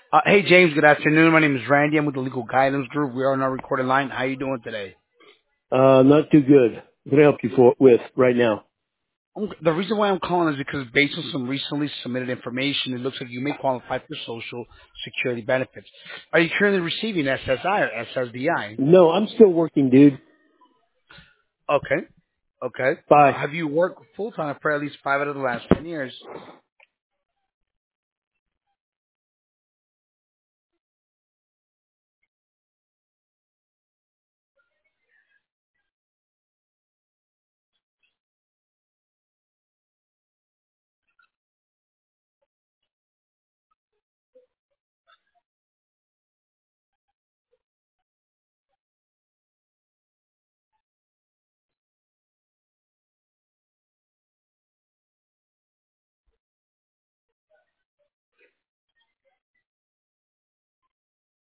Hey James, good afternoon. My name is Randy. I'm with the Legal Guidance Group. We are on our recorded line. How are you doing today? Not too good. What can I help you with right now? The reason why I'm calling is because based on some recently submitted information, it looks like you may qualify for Social Security benefits. Are you currently receiving SSI or SSDI? No, I'm still working, dude. Okay. Okay. Bye. Have you worked full time for at least 5 out of the last 10 years?